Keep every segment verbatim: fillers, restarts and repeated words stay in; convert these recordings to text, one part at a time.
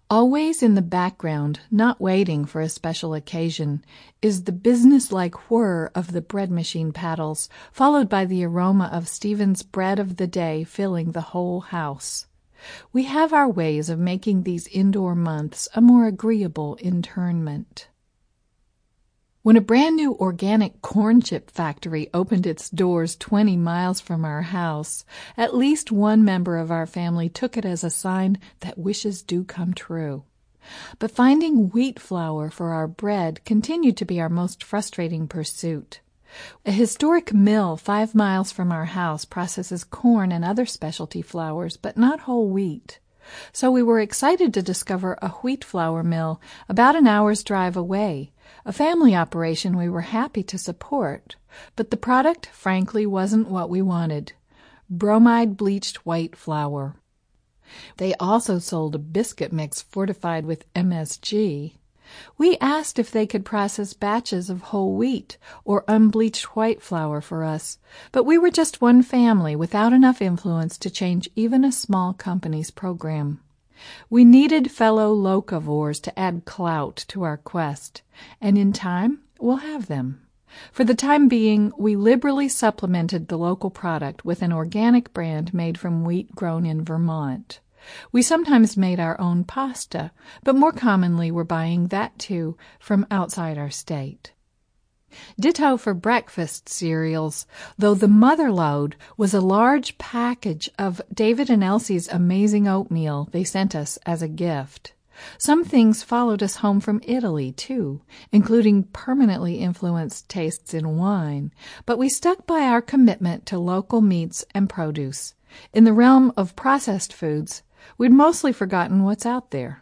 Always in the background, not waiting for a special occasion, is the business-like whir of the bread machine paddles, followed by the aroma of Stephen's bread of the day filling the whole house. We have our ways of making these indoor months a more agreeable internment. When a brand-new organic corn chip factory opened its doors twenty miles from our house, at least one member of our family took it as a sign that wishes do come true. But finding wheat flour for our bread continued to be our most frustrating pursuit. A historic mill five miles from our house processes corn and other specialty flours, but not whole wheat. So we were excited to discover a wheat flour mill about an hour's drive away, a family operation we were happy to support, but the product, frankly, wasn't what we wanted. Bromide bleached white flour. They also sold a biscuit mix fortified with M S G. We asked if they could process batches of whole wheat or unbleached white flour for us, but we were just one family without enough influence to change even a small company's program. We needed fellow locavores to add clout to our quest, and in time we'll have them. For the time being, we liberally supplemented the local product with an organic brand made from wheat grown in Vermont. We sometimes made our own pasta, but more commonly were buying that too from outside our state. Ditto for breakfast cereals, though the mother lode was a large package of David and Elsie's amazing oatmeal they sent us as a gift. Some things followed us home from Italy, too, including permanently influenced tastes in wine, but we stuck by our commitment to local meats and produce. In the realm of processed foods, we'd mostly forgotten what's out there.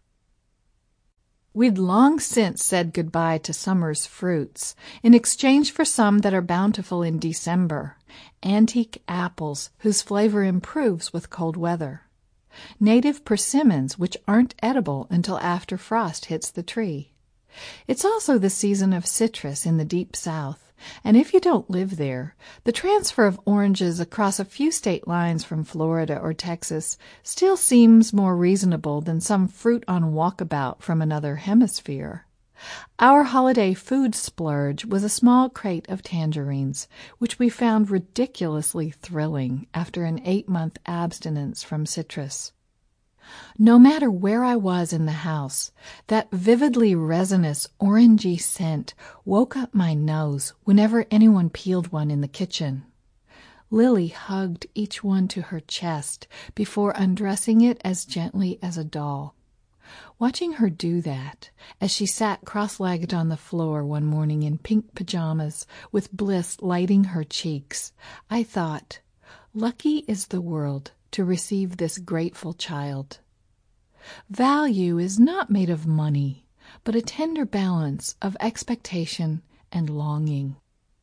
We'd long since said goodbye to summer's fruits in exchange for some that are bountiful in December, antique apples whose flavor improves with cold weather, native persimmons which aren't edible until after frost hits the tree. It's also the season of citrus in the deep south, and if you don't live there, the transfer of oranges across a few state lines from Florida or Texas still seems more reasonable than some fruit on walkabout from another hemisphere. Our holiday food splurge was a small crate of tangerines, which we found ridiculously thrilling after an eight-month abstinence from citrus. No matter where I was in the house, that vividly resinous orangey scent woke up my nose whenever anyone peeled one in the kitchen. Lily hugged each one to her chest before undressing it as gently as a doll. Watching her do that, as she sat cross-legged on the floor one morning in pink pajamas with bliss lighting her cheeks, I thought, lucky is the world to receive this grateful child. Value is not made of money, but a tender balance of expectation and longing.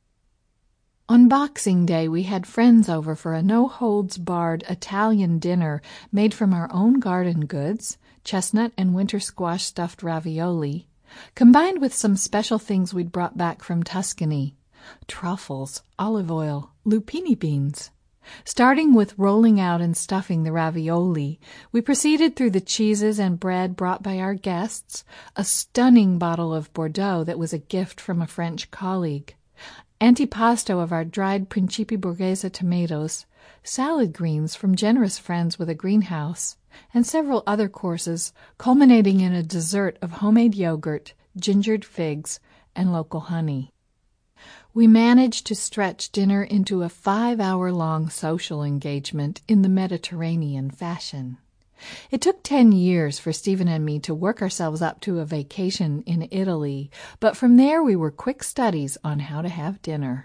On Boxing Day, we had friends over for a no-holds-barred Italian dinner made from our own garden goods, chestnut and winter squash stuffed ravioli, combined with some special things we'd brought back from Tuscany, truffles, olive oil, lupini beans. Starting with rolling out and stuffing the ravioli, we proceeded through the cheeses and bread brought by our guests, a stunning bottle of Bordeaux that was a gift from a French colleague, antipasto of our dried Principi Borghese tomatoes, salad greens from generous friends with a greenhouse, and several other courses, culminating in a dessert of homemade yogurt, gingered figs, and local honey. We managed to stretch dinner into a five-hour-long social engagement in the Mediterranean fashion. It took ten years for Stephen and me to work ourselves up to a vacation in Italy, but from there we were quick studies on how to have dinner.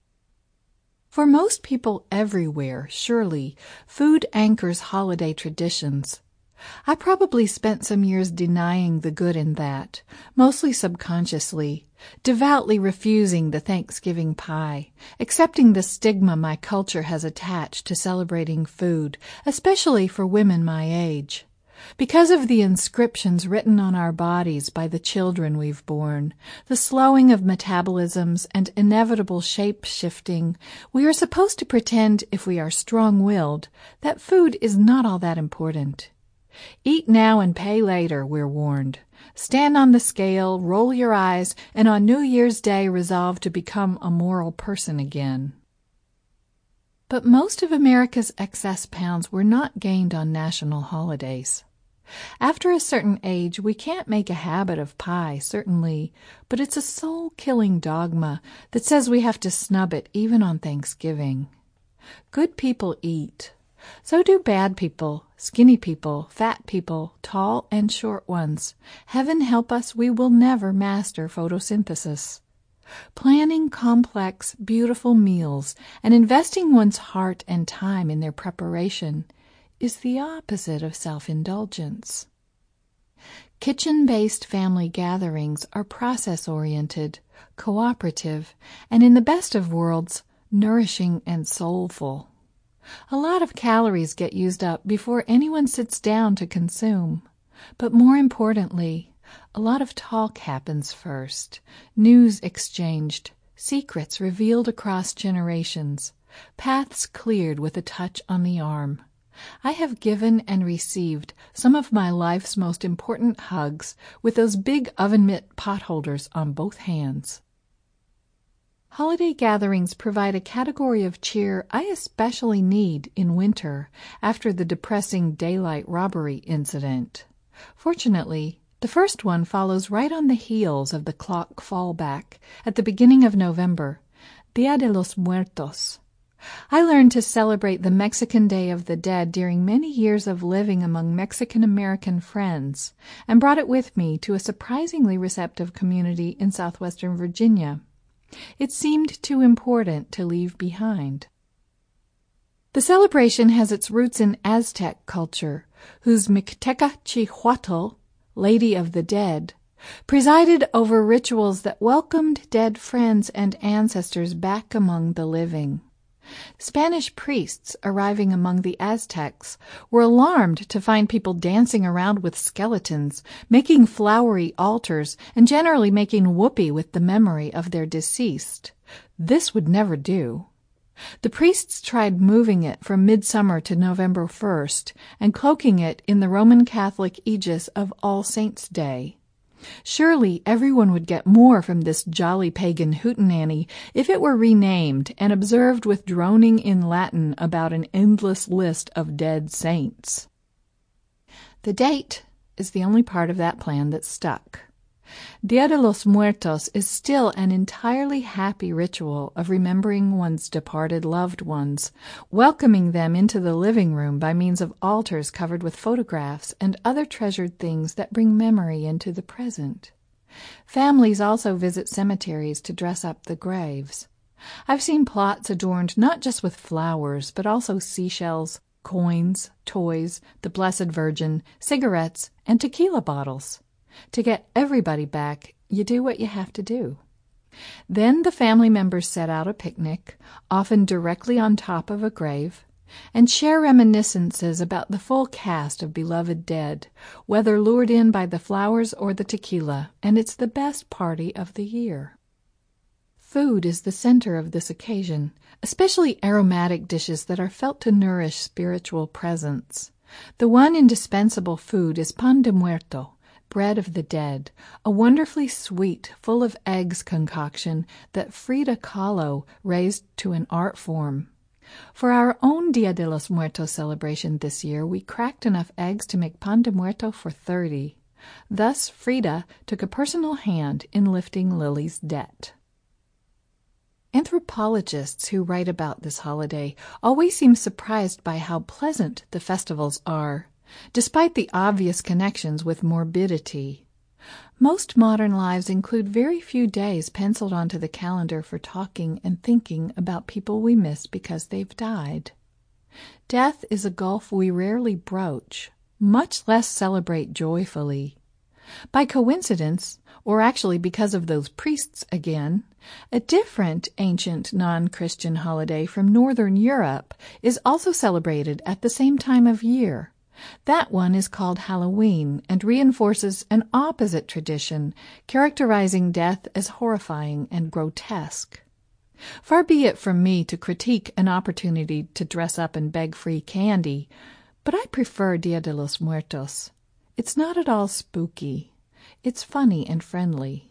For most people everywhere, surely, food anchors holiday traditions. I probably spent some years denying the good in that, mostly subconsciously, devoutly refusing the Thanksgiving pie, accepting the stigma my culture has attached to celebrating food, especially for women my age. Because of the inscriptions written on our bodies by the children we've borne, the slowing of metabolisms and inevitable shape-shifting, we are supposed to pretend, if we are strong-willed, that food is not all that important. Eat now and pay later, we're warned. Stand on the scale, roll your eyes, and on New Year's Day resolve to become a moral person again. But most of America's excess pounds were not gained on national holidays. After a certain age, we can't make a habit of pie, certainly, but it's a soul-killing dogma that says we have to snub it even on Thanksgiving. Good people eat. So do bad people, skinny people, fat people, tall and short ones. Heaven help us, we will never master photosynthesis. Planning complex, beautiful meals and investing one's heart and time in their preparation is the opposite of self-indulgence. Kitchen-based family gatherings are process-oriented, cooperative, and in the best of worlds, nourishing and soulful. A lot of calories get used up before anyone sits down to consume. But more importantly, a lot of talk happens first, news exchanged, secrets revealed across generations, paths cleared with a touch on the arm. I have given and received some of my life's most important hugs with those big oven mitt potholders on both hands. Holiday gatherings provide a category of cheer I especially need in winter after the depressing daylight robbery incident. Fortunately, the first one follows right on the heels of the clock fallback at the beginning of November, Dia de los Muertos. I learned to celebrate the Mexican Day of the Dead during many years of living among Mexican-American friends and brought it with me to a surprisingly receptive community in southwestern Virginia. It seemed too important to leave behind. The celebration has its roots in Aztec culture, whose Mixtecacihuatl, Lady of the Dead, presided over rituals that welcomed dead friends and ancestors back among the living. Spanish priests arriving among the Aztecs were alarmed to find people dancing around with skeletons, making flowery altars, and generally making whoopee with the memory of their deceased. This would never do. The priests tried moving it from midsummer to November first and cloaking it in the Roman Catholic aegis of All Saints' Day. Surely everyone would get more from this jolly pagan hootenanny if it were renamed and observed with droning in Latin about an endless list of dead saints. The date is the only part of that plan that stuck. Dia de los Muertos is still an entirely happy ritual of remembering one's departed loved ones, welcoming them into the living room by means of altars covered with photographs and other treasured things that bring memory into the present. Families also visit cemeteries to dress up the graves. I've seen plots adorned not just with flowers, but also seashells, coins, toys, the Blessed Virgin, cigarettes, and tequila bottles. To get everybody back, you do what you have to do. Then the family members set out a picnic, often directly on top of a grave, and share reminiscences about the full cast of beloved dead, whether lured in by the flowers or the tequila, and it's the best party of the year. Food is the center of this occasion, especially aromatic dishes that are felt to nourish spiritual presence. The one indispensable food is pan de muerto, bread of the dead, a wonderfully sweet, full of eggs concoction that Frida Kahlo raised to an art form. For our own Dia de los Muertos celebration this year, we cracked enough eggs to make pan de muerto for thirty. Thus, Frida took a personal hand in lifting Lily's debt. Anthropologists who write about this holiday always seem surprised by how pleasant the festivals are, despite the obvious connections with morbidity. Most modern lives include very few days penciled onto the calendar for talking and thinking about people we miss because they've died. Death is a gulf we rarely broach, much less celebrate joyfully. By coincidence, or actually because of those priests again, a different ancient non-Christian holiday from Northern Europe is also celebrated at the same time of year. That one is called Halloween and reinforces an opposite tradition, characterizing death as horrifying and grotesque. Far be it from me to critique an opportunity to dress up and beg free candy, But I prefer Dia de los Muertos. It's not at all spooky. It's funny and friendly.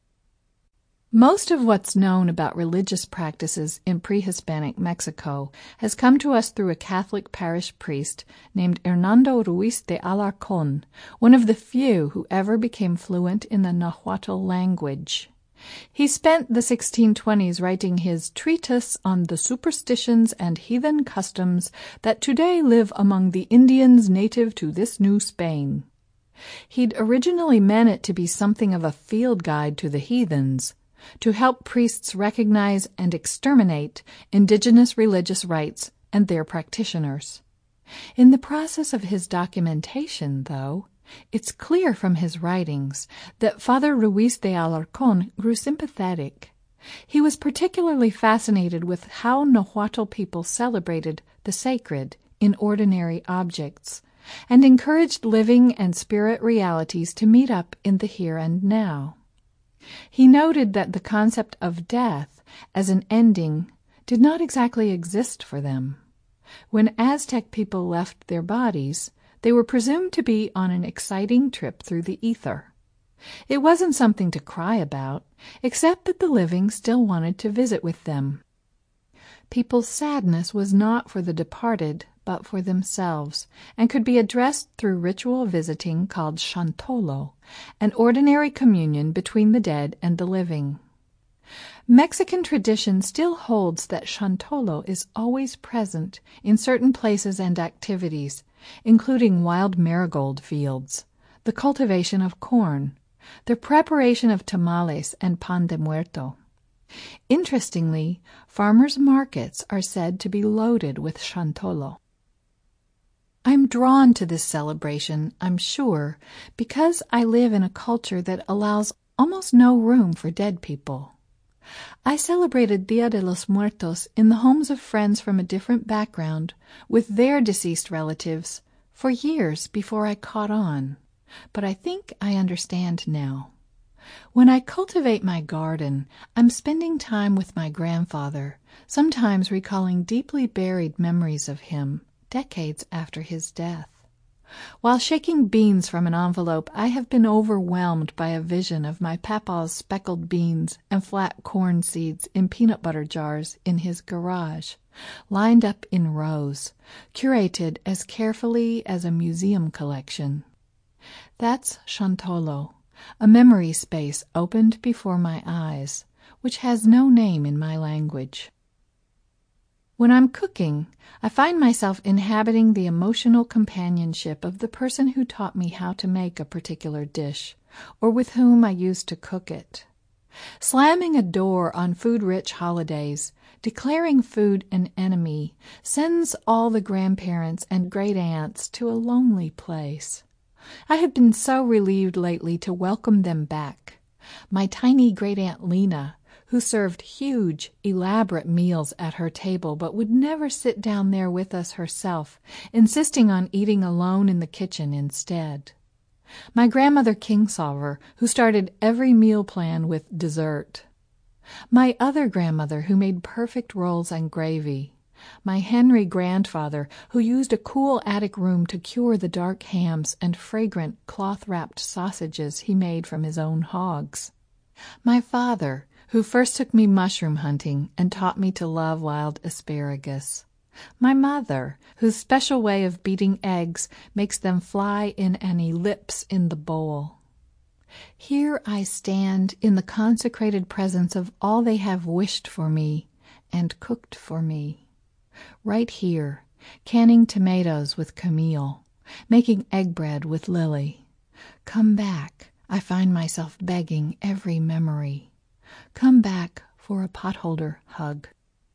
Most of what's known about religious practices in pre-Hispanic Mexico has come to us through a Catholic parish priest named Hernando Ruiz de Alarcón, one of the few who ever became fluent in the Nahuatl language. He spent the sixteen twenties writing his treatise on the superstitions and heathen customs that today live among the Indians native to this New Spain. He'd originally meant it to be something of a field guide to the heathens, to help priests recognize and exterminate indigenous religious rites and their practitioners. In the process of his documentation, though, it's clear from his writings that Father Ruiz de Alarcón grew sympathetic. He was particularly fascinated with how Nahuatl people celebrated the sacred in ordinary objects, and encouraged living and spirit realities to meet up in the here and now. He noted that the concept of death as an ending did not exactly exist for them. When Aztec people left their bodies, they were presumed to be on an exciting trip through the ether. It wasn't something to cry about, except that the living still wanted to visit with them. People's sadness was not for the departed, but for themselves, and could be addressed through ritual visiting called Chantolo, an ordinary communion between the dead and the living. Mexican tradition still holds that Chantolo is always present in certain places and activities, including wild marigold fields, the cultivation of corn, the preparation of tamales and pan de muerto. Interestingly, farmers' markets are said to be loaded with Chantolo. I'm drawn to this celebration, I'm sure, because I live in a culture that allows almost no room for dead people. I celebrated Dia de los Muertos in the homes of friends from a different background with their deceased relatives for years before I caught on, but I think I understand now. When I cultivate my garden, I'm spending time with my grandfather, sometimes recalling deeply buried memories of him, decades after his death. While shaking beans from an envelope, I have been overwhelmed by a vision of my papa's speckled beans and flat corn seeds in peanut butter jars in his garage, lined up in rows, curated as carefully as a museum collection. That's Chantolo, a memory space opened before my eyes, which has no name in my language. When I'm cooking, I find myself inhabiting the emotional companionship of the person who taught me how to make a particular dish, or with whom I used to cook it. Slamming a door on food-rich holidays, declaring food an enemy, sends all the grandparents and great-aunts to a lonely place. I have been so relieved lately to welcome them back. My tiny great-aunt Lena, who served huge, elaborate meals at her table but would never sit down there with us herself, insisting on eating alone in the kitchen instead. My grandmother Kingsolver, who started every meal plan with dessert. My other grandmother, who made perfect rolls and gravy. My Henry grandfather, who used a cool attic room to cure the dark hams and fragrant cloth-wrapped sausages he made from his own hogs. My father, who first took me mushroom hunting and taught me to love wild asparagus. My mother, whose special way of beating eggs makes them fly in an ellipse in the bowl. Here I stand in the consecrated presence of all they have wished for me and cooked for me. Right here, canning tomatoes with Camille, making egg bread with Lily. Come back, I find myself begging every memory. Come back for a potholder hug.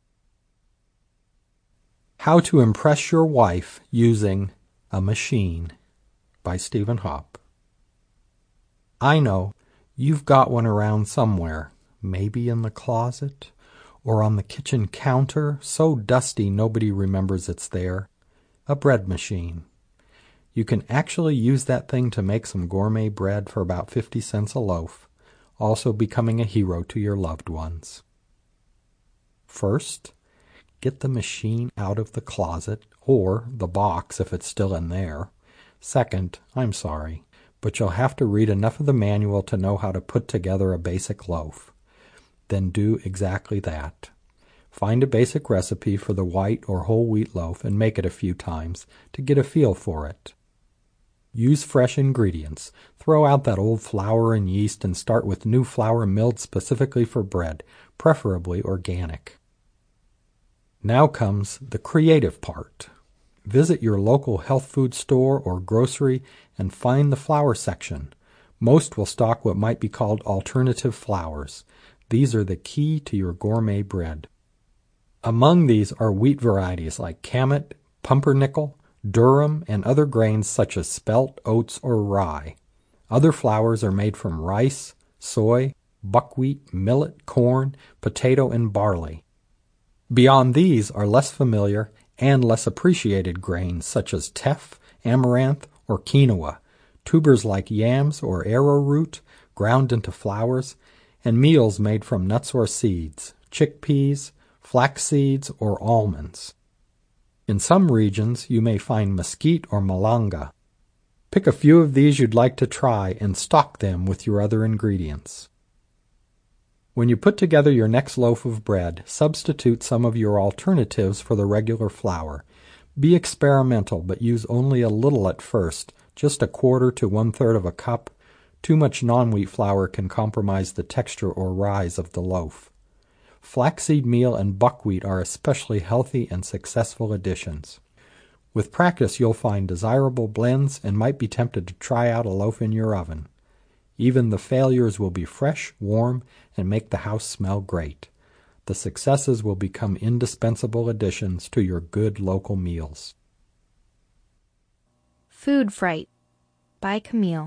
How to Impress Your Wife Using a Machine by Stephen Hopp. I know you've got one around somewhere, maybe in the closet or on the kitchen counter, so dusty nobody remembers it's there. A bread machine. You can actually use that thing to make some gourmet bread for about fifty cents a loaf, also becoming a hero to your loved ones. First, get the machine out of the closet, or the box if it's still in there. Second, I'm sorry, but you'll have to read enough of the manual to know how to put together a basic loaf. Then do exactly that. Find a basic recipe for the white or whole wheat loaf and make it a few times to get a feel for it. Use fresh ingredients. Throw out that old flour and yeast and start with new flour milled specifically for bread, preferably organic. Now comes the creative part. Visit your local health food store or grocery and find the flour section. Most will stock what might be called alternative flours. These are the key to your gourmet bread. Among these are wheat varieties like Kamut, pumpernickel, durum, and other grains such as spelt, oats, or rye. Other flours are made from rice, soy, buckwheat, millet, corn, potato, and barley. Beyond these are less familiar and less appreciated grains such as teff, amaranth, or quinoa, tubers like yams or arrowroot ground into flours, and meals made from nuts or seeds, chickpeas, flax seeds, or almonds. In some regions, you may find mesquite or malanga. Pick a few of these you'd like to try and stock them with your other ingredients. When you put together your next loaf of bread, substitute some of your alternatives for the regular flour. Be experimental, but use only a little at first, just a quarter to one-third of a cup. Too much non-wheat flour can compromise the texture or rise of the loaf. Flaxseed meal and buckwheat are especially healthy and successful additions. With practice, you'll find desirable blends and might be tempted to try out a loaf in your oven. Even the failures will be fresh, warm, and make the house smell great. The successes will become indispensable additions to your good local meals. Food Fright by Camille.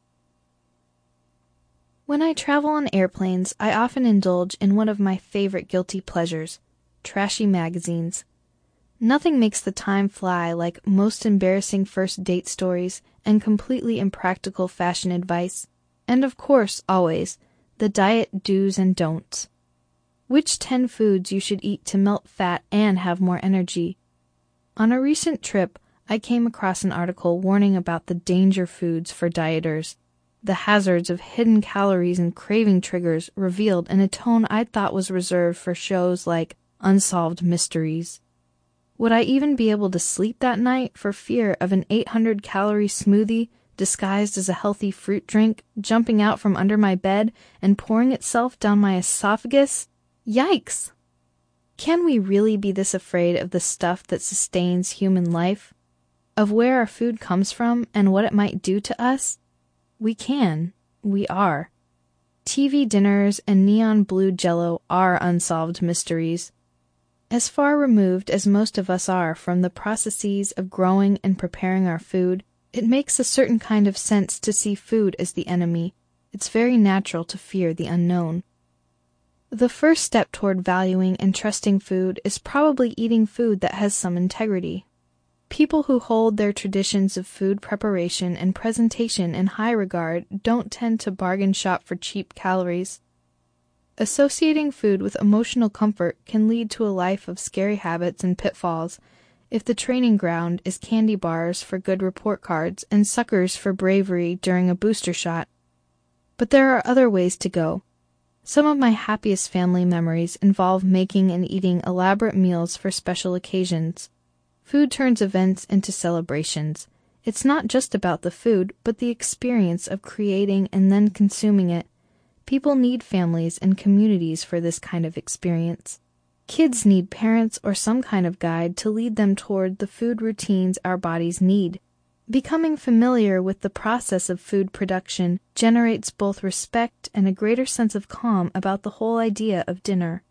When I travel on airplanes, I often indulge in one of my favorite guilty pleasures, trashy magazines. Nothing makes the time fly like most embarrassing first date stories and completely impractical fashion advice, and of course, always, the diet do's and don'ts. Which ten foods you should eat to melt fat and have more energy. On a recent trip, I came across an article warning about the danger foods for dieters. The hazards of hidden calories and craving triggers revealed in a tone I thought was reserved for shows like Unsolved Mysteries. Would I even be able to sleep that night for fear of an eight hundred calorie smoothie disguised as a healthy fruit drink jumping out from under my bed and pouring itself down my esophagus? Yikes! Can we really be this afraid of the stuff that sustains human life? Of where our food comes from and what it might do to us? We can. We are. T V dinners and neon blue Jell-O are unsolved mysteries. As far removed as most of us are from the processes of growing and preparing our food, it makes a certain kind of sense to see food as the enemy. It's very natural to fear the unknown. The first step toward valuing and trusting food is probably eating food that has some integrity. People who hold their traditions of food preparation and presentation in high regard don't tend to bargain shop for cheap calories. Associating food with emotional comfort can lead to a life of scary habits and pitfalls if the training ground is candy bars for good report cards and suckers for bravery during a booster shot. But there are other ways to go. Some of my happiest family memories involve making and eating elaborate meals for special occasions. Food turns events into celebrations. It's not just about the food, but the experience of creating and then consuming it. People need families and communities for this kind of experience. Kids need parents or some kind of guide to lead them toward the food routines our bodies need. Becoming familiar with the process of food production generates both respect and a greater sense of calm about the whole idea of dinner.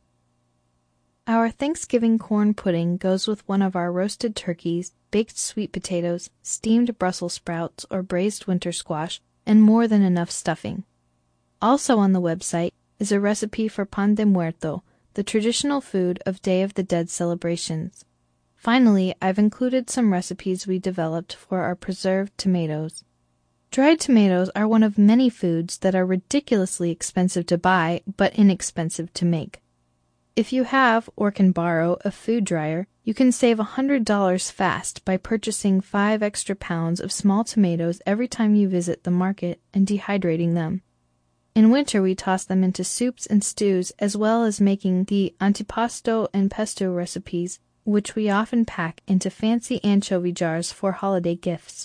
Our Thanksgiving corn pudding goes with one of our roasted turkeys, baked sweet potatoes, steamed Brussels sprouts or braised winter squash, and more than enough stuffing. Also on the website is a recipe for pan de muerto, the traditional food of Day of the Dead celebrations. Finally, I've included some recipes we developed for our preserved tomatoes. Dried tomatoes are one of many foods that are ridiculously expensive to buy, but inexpensive to make. If you have or can borrow a food dryer, you can save one hundred dollars fast by purchasing five extra pounds of small tomatoes every time you visit the market and dehydrating them. In winter, we toss them into soups and stews, as well as making the antipasto and pesto recipes, which we often pack into fancy anchovy jars for holiday gifts.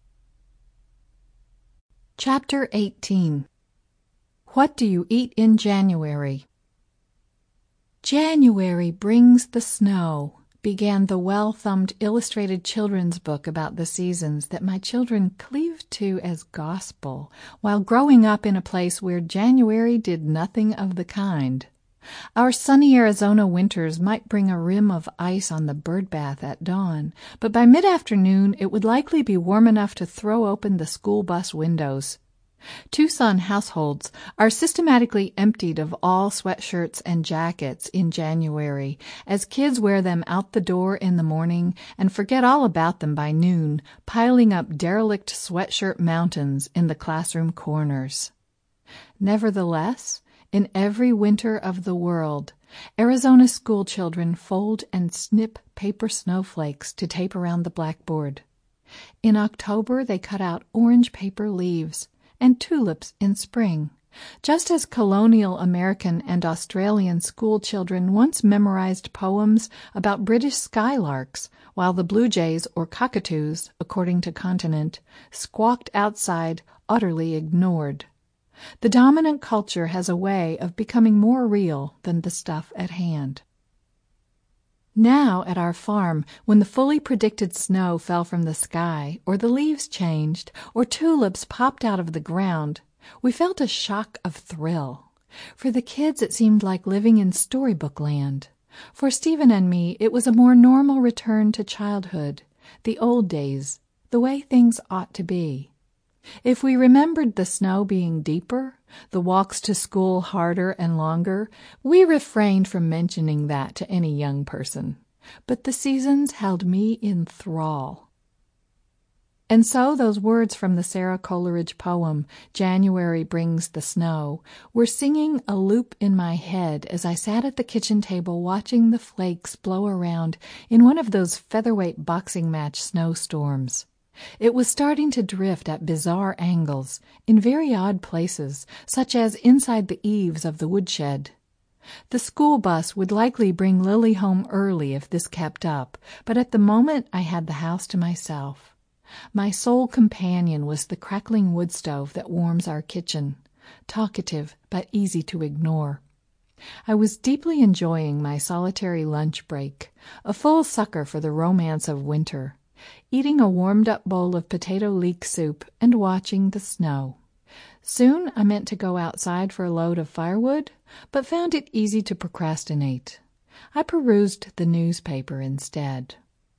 Chapter eighteen. What do you eat in January? January brings the snow, began the well-thumbed illustrated children's book about the seasons that my children cleaved to as gospel, while growing up in a place where January did nothing of the kind. Our sunny Arizona winters might bring a rim of ice on the bird bath at dawn, but by mid-afternoon it would likely be warm enough to throw open the school bus windows. Tucson households are systematically emptied of all sweatshirts and jackets in January, as kids wear them out the door in the morning and forget all about them by noon, piling up derelict sweatshirt mountains in the classroom corners. Nevertheless, in every winter of the world, Arizona school children fold and snip paper snowflakes to tape around the blackboard. In October, they cut out orange paper leaves and tulips in spring, just as colonial American and Australian school children once memorized poems about British skylarks, while the blue jays or cockatoos, according to continent, squawked outside, utterly ignored. The dominant culture has a way of becoming more real than the stuff at hand. Now at our farm, when the fully predicted snow fell from the sky, or the leaves changed, or tulips popped out of the ground, we felt a shock of thrill. For the kids it seemed like living in storybook land. For Stephen and me it was a more normal return to childhood, the old days, the way things ought to be. If we remembered the snow being deeper, the walks to school harder and longer, we refrained from mentioning that to any young person. But the seasons held me in thrall. And so those words from the Sarah Coleridge poem, January Brings the Snow, were singing a loop in my head as I sat at the kitchen table watching the flakes blow around in one of those featherweight boxing match snowstorms. It was starting to drift at bizarre angles, in very odd places, such as inside the eaves of the woodshed. The school bus would likely bring Lily home early if this kept up, but at the moment I had the house to myself. My sole companion was the crackling wood stove that warms our kitchen, talkative but easy to ignore. I was deeply enjoying my solitary lunch break, a full sucker for the romance of winter, eating a warmed-up bowl of potato leek soup and watching the snow. Soon I meant to go outside for a load of firewood, but found it easy to procrastinate. I perused the newspaper instead.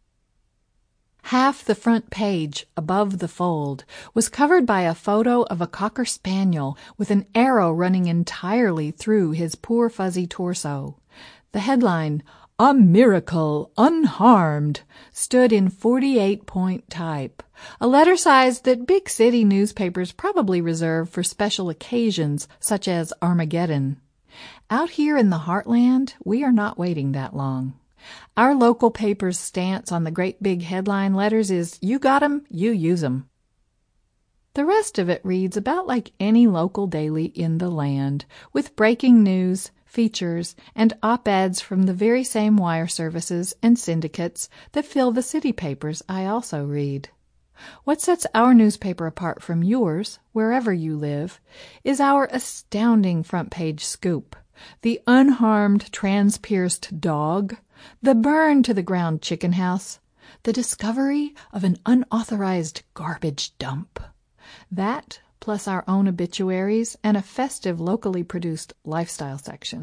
Half the front page, above the fold, was covered by a photo of a cocker spaniel with an arrow running entirely through his poor fuzzy torso. The headline, "A Miracle, Unharmed," stood in forty-eight point type, a letter size that big city newspapers probably reserve for special occasions such as Armageddon. Out here in the heartland, we are not waiting that long. Our local paper's stance on the great big headline letters is, you got 'em, you use 'em. The rest of it reads about like any local daily in the land, with breaking news, features, and op-eds from the very same wire services and syndicates that fill the city papers I also read. What sets our newspaper apart from yours, wherever you live, is our astounding front-page scoop. The unharmed trans-pierced dog, the burn-to-the-ground chicken house, the discovery of an unauthorized garbage dump. That, plus our own obituaries and a festive locally produced lifestyle section.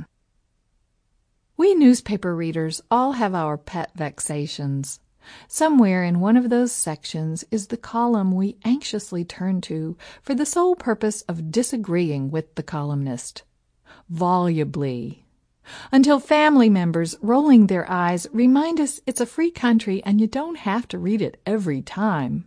We newspaper readers all have our pet vexations. Somewhere in one of those sections is the column we anxiously turn to for the sole purpose of disagreeing with the columnist. Volubly. Until family members, rolling their eyes, remind us it's a free country and you don't have to read it every time.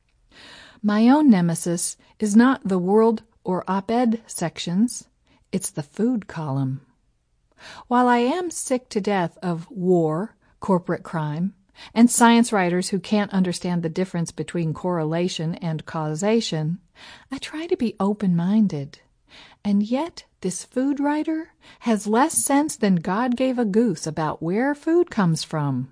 My own nemesis is not the world or op-ed sections, it's the food column. While I am sick to death of war, corporate crime, and science writers who can't understand the difference between correlation and causation, I try to be open-minded. And yet this food writer has less sense than God gave a goose about where food comes from.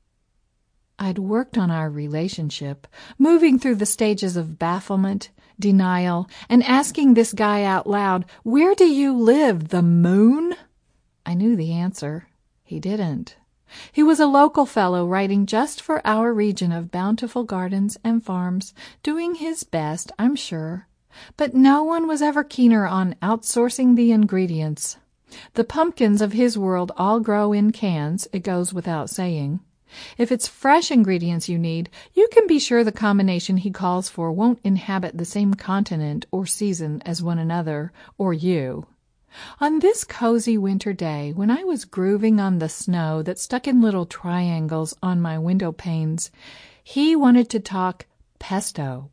I'd worked on our relationship, moving through the stages of bafflement, denial, and asking this guy out loud, "Where do you live, the moon?" I knew the answer. He didn't. He was a local fellow writing just for our region of bountiful gardens and farms, doing his best, I'm sure. But no one was ever keener on outsourcing the ingredients. The pumpkins of his world all grow in cans, it goes without saying. If it's fresh ingredients you need, you can be sure the combination he calls for won't inhabit the same continent or season as one another, or you. On this cozy winter day, when I was grooving on the snow that stuck in little triangles on my window panes, he wanted to talk pesto.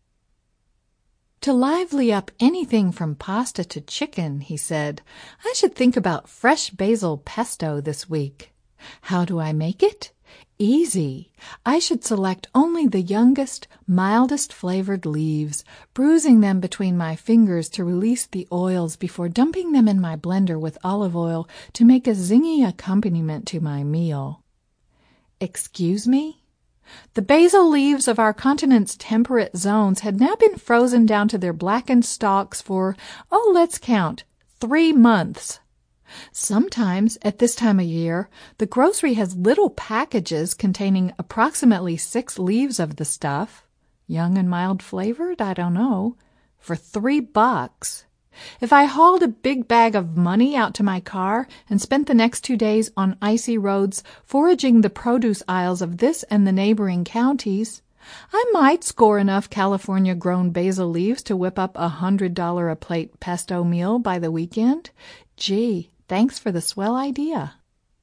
To lively up anything from pasta to chicken, he said, I should think about fresh basil pesto this week. How do I make it? Easy. I should select only the youngest, mildest flavored leaves, bruising them between my fingers to release the oils before dumping them in my blender with olive oil to make a zingy accompaniment to my meal. Excuse me? The basil leaves of our continent's temperate zones had now been frozen down to their blackened stalks for, oh, let's count, three months. Sometimes, at this time of year, the grocery has little packages containing approximately six leaves of the stuff, young and mild flavored, I don't know, for three bucks. If I hauled a big bag of money out to my car and spent the next two days on icy roads foraging the produce aisles of this and the neighboring counties, I might score enough California-grown basil leaves to whip up a hundred dollar a plate pesto meal by the weekend. Gee, thanks for the swell idea.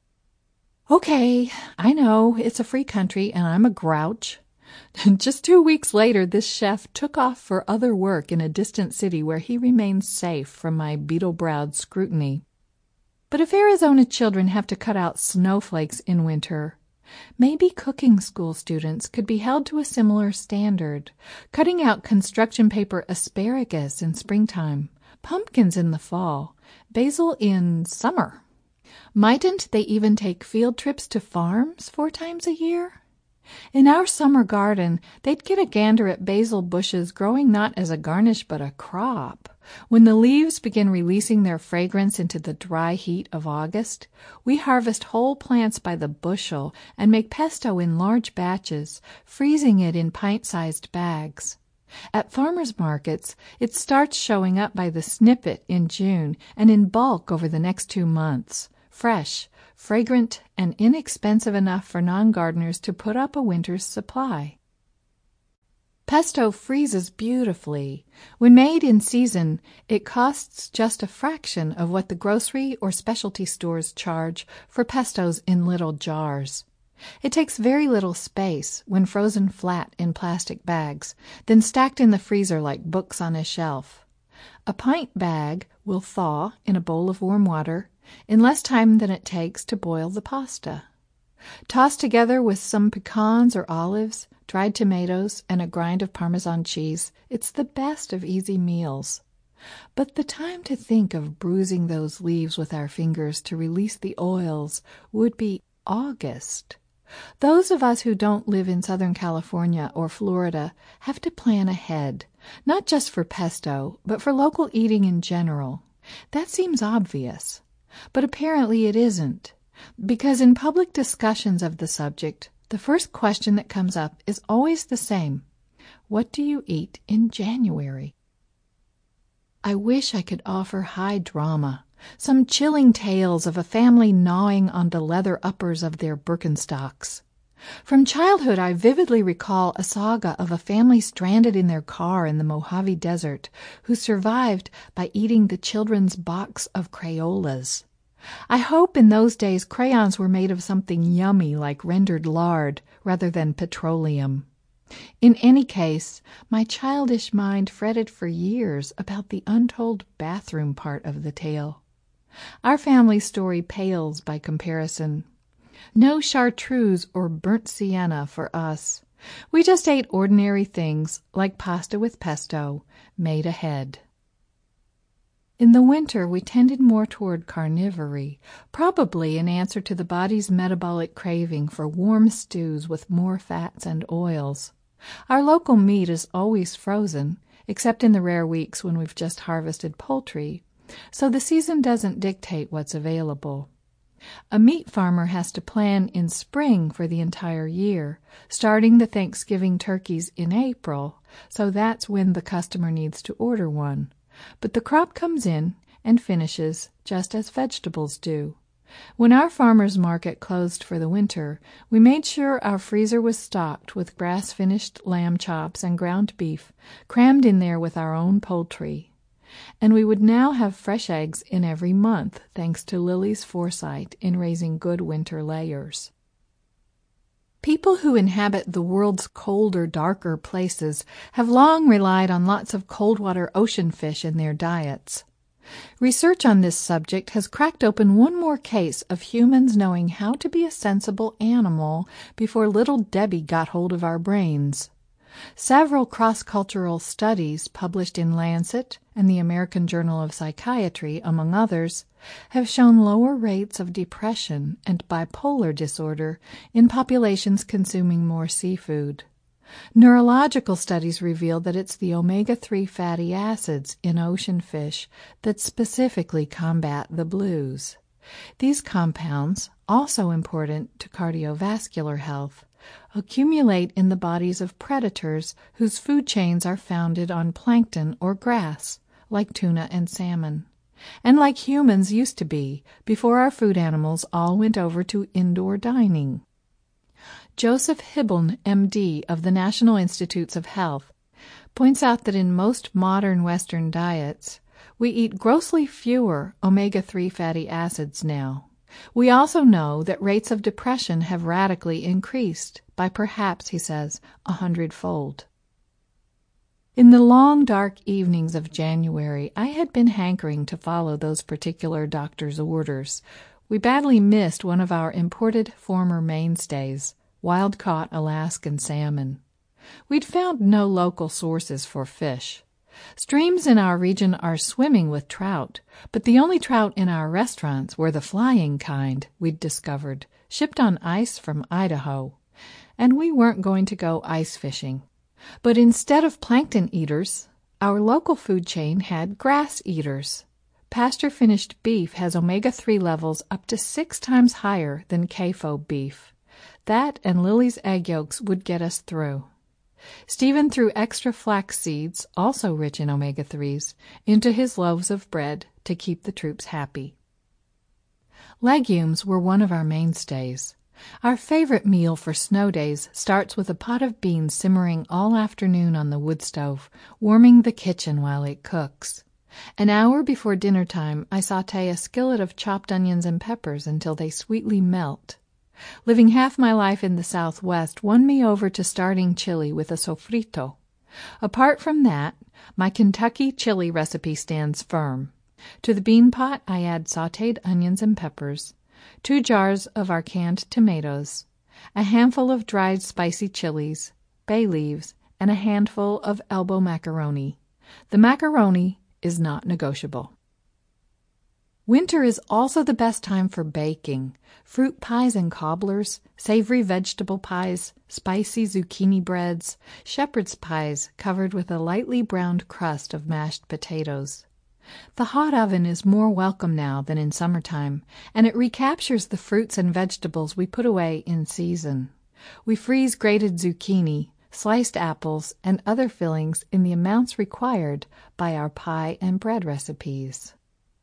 Okay, I know it's a free country and I'm a grouch. Just two weeks later, this chef took off for other work in a distant city where he remained safe from my beetle-browed scrutiny. But if Arizona children have to cut out snowflakes in winter, maybe cooking school students could be held to a similar standard, cutting out construction paper asparagus in springtime, pumpkins in the fall, basil in summer. Mightn't they even take field trips to farms four times a year? In our summer garden, they'd get a gander at basil bushes growing not as a garnish but a crop. When the leaves begin releasing their fragrance into the dry heat of August, we harvest whole plants by the bushel and make pesto in large batches, freezing it in pint-sized bags. At farmers' markets, it starts showing up by the snippet in June and in bulk over the next two months, fresh, fragrant, and inexpensive enough for non-gardeners to put up a winter's supply. Pesto freezes beautifully. When made in season, it costs just a fraction of what the grocery or specialty stores charge for pestos in little jars. It takes very little space when frozen flat in plastic bags, then stacked in the freezer like books on a shelf. A pint bag will thaw in a bowl of warm water in less time than it takes to boil the pasta. Tossed together with some pecans or olives, dried tomatoes, and a grind of Parmesan cheese, it's the best of easy meals. But the time to think of bruising those leaves with our fingers to release the oils would be August. Those of us who don't live in Southern California or Florida have to plan ahead, not just for pesto, but for local eating in general. That seems obvious. But apparently it isn't, because in public discussions of the subject, the first question that comes up is always the same. What do you eat in January? I wish I could offer high drama, some chilling tales of a family gnawing on the leather uppers of their Birkenstocks. From childhood, I vividly recall a saga of a family stranded in their car in the Mojave Desert who survived by eating the children's box of Crayolas. I hope in those days crayons were made of something yummy like rendered lard rather than petroleum. In any case, my childish mind fretted for years about the untold bathroom part of the tale. Our family story pales by comparison. No chartreuse or burnt sienna for us. We just ate ordinary things like pasta with pesto, made ahead. In the winter, we tended more toward carnivory, probably in answer to the body's metabolic craving for warm stews with more fats and oils. Our local meat is always frozen, except in the rare weeks when we've just harvested poultry, so the season doesn't dictate what's available. A meat farmer has to plan in spring for the entire year, starting the Thanksgiving turkeys in April, so that's when the customer needs to order one. But the crop comes in and finishes just as vegetables do. When our farmer's market closed for the winter, we made sure our freezer was stocked with grass-finished lamb chops and ground beef, crammed in there with our own poultry. And we would now have fresh eggs in every month, thanks to Lily's foresight in raising good winter layers. People who inhabit the world's colder, darker places have long relied on lots of cold-water ocean fish in their diets. Research on this subject has cracked open one more case of humans knowing how to be a sensible animal before little Debbie got hold of our brains. Several cross-cultural studies published in Lancet and the American Journal of Psychiatry, among others, have shown lower rates of depression and bipolar disorder in populations consuming more seafood. Neurological studies reveal that it's the omega three fatty acids in ocean fish that specifically combat the blues. These compounds, also important to cardiovascular health, accumulate in the bodies of predators whose food chains are founded on plankton or grass, like tuna and salmon, and like humans used to be before our food animals all went over to indoor dining. Joseph Hibeln, M D of the National Institutes of Health, points out that in most modern Western diets, we eat grossly fewer omega three fatty acids now. We also know that rates of depression have radically increased by perhaps, he says, a hundredfold. In the long, dark evenings of January, I had been hankering to follow those particular doctor's orders. We badly missed one of our imported former mainstays, wild-caught Alaskan salmon. We'd found no local sources for fish. Streams in our region are swimming with trout, but the only trout in our restaurants were the flying kind we'd discovered, shipped on ice from Idaho. And we weren't going to go ice fishing. But instead of plankton eaters, our local food chain had grass eaters. Pasture-finished beef has omega three levels up to six times higher than C A F O beef. That and Lily's egg yolks would get us through. Stephen threw extra flax seeds, also rich in omega threes, into his loaves of bread to keep the troops happy. Legumes were one of our mainstays. Our favorite meal for snow days starts with a pot of beans simmering all afternoon on the wood stove, warming the kitchen while it cooks. An hour before dinner time, I saute a skillet of chopped onions and peppers until they sweetly melt. Living half my life in the Southwest won me over to starting chili with a sofrito. Apart from that, my Kentucky chili recipe stands firm. To the bean pot, I add sautéed onions and peppers, two jars of our canned tomatoes, a handful of dried spicy chilies, bay leaves, and a handful of elbow macaroni. The macaroni is not negotiable. Winter is also the best time for baking. Fruit pies and cobblers, savory vegetable pies, spicy zucchini breads, shepherd's pies covered with a lightly browned crust of mashed potatoes. The hot oven is more welcome now than in summertime, and it recaptures the fruits and vegetables we put away in season. We freeze grated zucchini, sliced apples, and other fillings in the amounts required by our pie and bread recipes.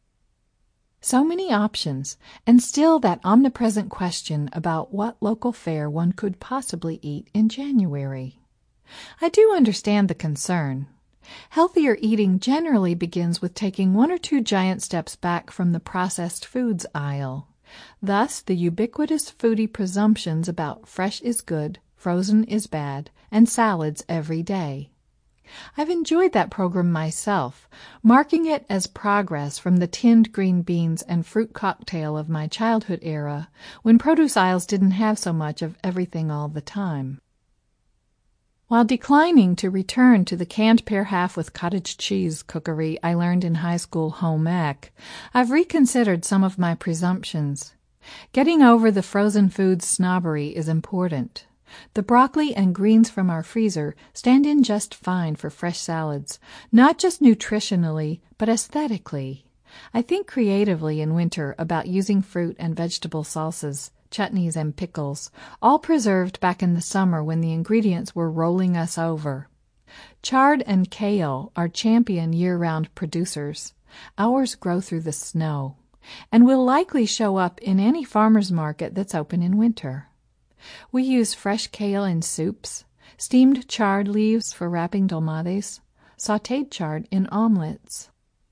So many options, and still that omnipresent question about what local fare one could possibly eat in January. I do understand the concern. Healthier eating generally begins with taking one or two giant steps back from the processed foods aisle. Thus, the ubiquitous foodie presumptions about fresh is good, frozen is bad, and salads every day. I've enjoyed that program myself, marking it as progress from the tinned green beans and fruit cocktail of my childhood era, when produce aisles didn't have so much of everything all the time. While declining to return to the canned pear half with cottage cheese cookery I learned in high school home ec, I've reconsidered some of my presumptions. Getting over the frozen foods snobbery is important. The broccoli and greens from our freezer stand in just fine for fresh salads, not just nutritionally, but aesthetically. I think creatively in winter about using fruit and vegetable salsas, chutneys and pickles, all preserved back in the summer when the ingredients were rolling us over. Chard and kale are champion year-round producers. Ours grow through the snow, and will likely show up in any farmer's market that's open in winter. We use fresh kale in soups, steamed chard leaves for wrapping dolmades, sautéed chard in omelets.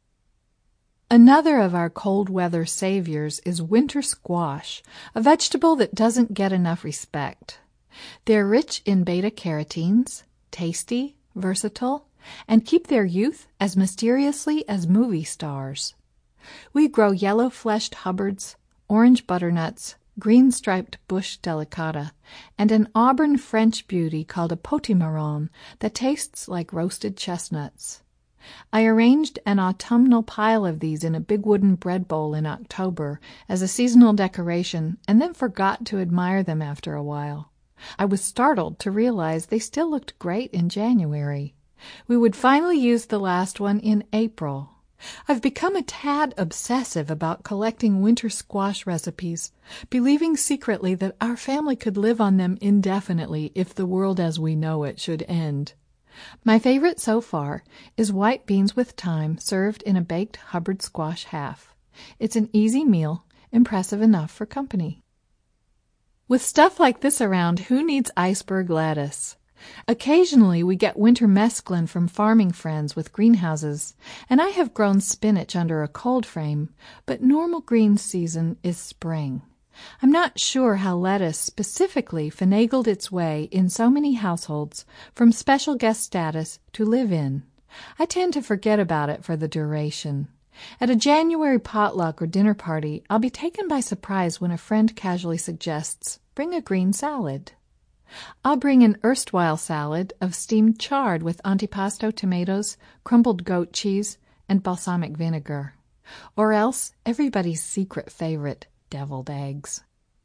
Another of our cold weather saviors is winter squash, a vegetable that doesn't get enough respect. They're rich in beta-carotenes, tasty, versatile, and keep their youth as mysteriously as movie stars. We grow yellow-fleshed Hubbards, orange butternuts, green-striped bush delicata, and an auburn French beauty called a potimarron that tastes like roasted chestnuts. I arranged an autumnal pile of these in a big wooden bread bowl in October as a seasonal decoration, and then forgot to admire them after a while. I was startled to realize they still looked great in January. We would finally use the last one in April. I've become a tad obsessive about collecting winter squash recipes, believing secretly that our family could live on them indefinitely if the world as we know it should end. My favorite so far is white beans with thyme served in a baked Hubbard squash half. It's an easy meal, impressive enough for company. With stuff like this around, who needs iceberg lettuce? Occasionally we get winter mesclun from farming friends with greenhouses, and I have grown spinach under a cold frame, but normal green season is spring. I'm not sure how lettuce specifically finagled its way in so many households from special guest status to live in. I tend to forget about it for the duration. At a January potluck or dinner party, I'll be taken by surprise when a friend casually suggests, "Bring a green salad." I'll bring an erstwhile salad of steamed chard with antipasto tomatoes, crumbled goat cheese, and balsamic vinegar. Or else everybody's secret favorite, deviled eggs.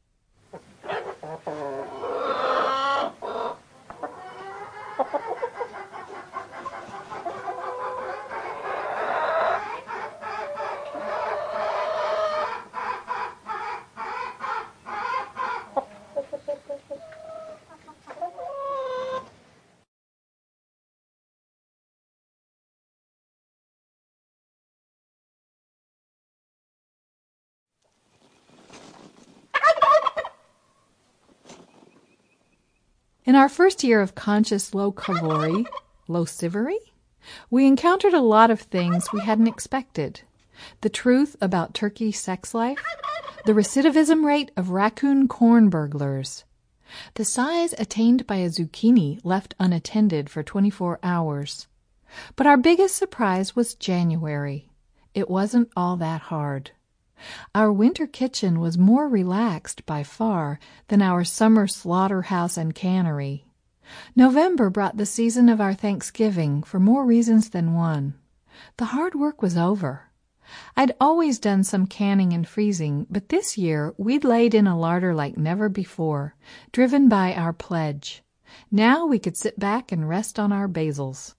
In our first year of conscious locavory, locivery, we encountered a lot of things we hadn't expected. The truth about turkey sex life, the recidivism rate of raccoon corn burglars, the size attained by a zucchini left unattended for twenty-four hours. But our biggest surprise was January. It wasn't all that hard. Our winter kitchen was more relaxed by far than our summer slaughterhouse and cannery. November brought the season of our Thanksgiving for more reasons than one. The hard work was over. I'd always done some canning and freezing, but this year we'd laid in a larder like never before, driven by our pledge. Now we could sit back and rest on our basils.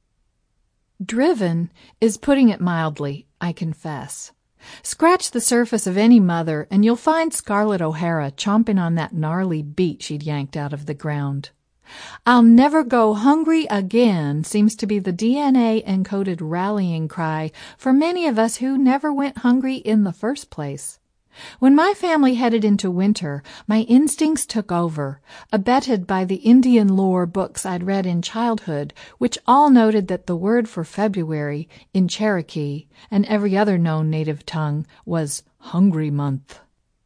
Driven is putting it mildly, I confess. Scratch the surface of any mother, and you'll find Scarlett O'Hara chomping on that gnarly beet she'd yanked out of the ground. "I'll never go hungry again" seems to be the D N A-encoded rallying cry for many of us who never went hungry in the first place. When my family headed into winter, my instincts took over, abetted by the Indian lore books I'd read in childhood, which all noted that the word for February in Cherokee and every other known native tongue was hungry month.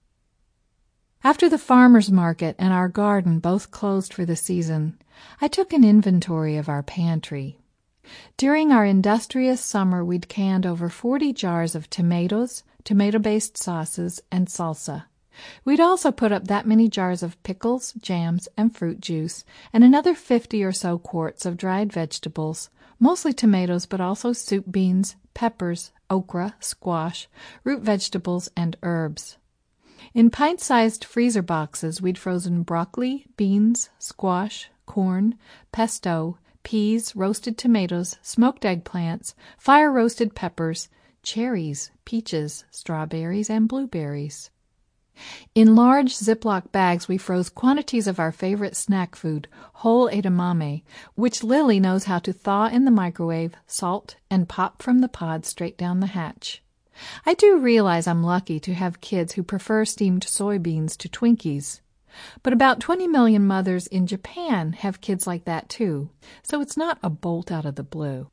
After the farmer's market and our garden both closed for the season, I took an inventory of our pantry. During our industrious summer, we'd canned over forty jars of tomatoes, tomato-based sauces, and salsa. We'd also put up that many jars of pickles, jams, and fruit juice, and another fifty or so quarts of dried vegetables, mostly tomatoes, but also soup beans, peppers, okra, squash, root vegetables, and herbs. In pint-sized freezer boxes, we'd frozen broccoli, beans, squash, corn, pesto, peas, roasted tomatoes, smoked eggplants, fire-roasted peppers, cherries, peaches, strawberries, and blueberries. In large Ziploc bags, we froze quantities of our favorite snack food, whole edamame, which Lily knows how to thaw in the microwave, salt, and pop from the pod straight down the hatch. I do realize I'm lucky to have kids who prefer steamed soybeans to Twinkies. But about twenty million mothers in Japan have kids like that too, so it's not a bolt out of the blue.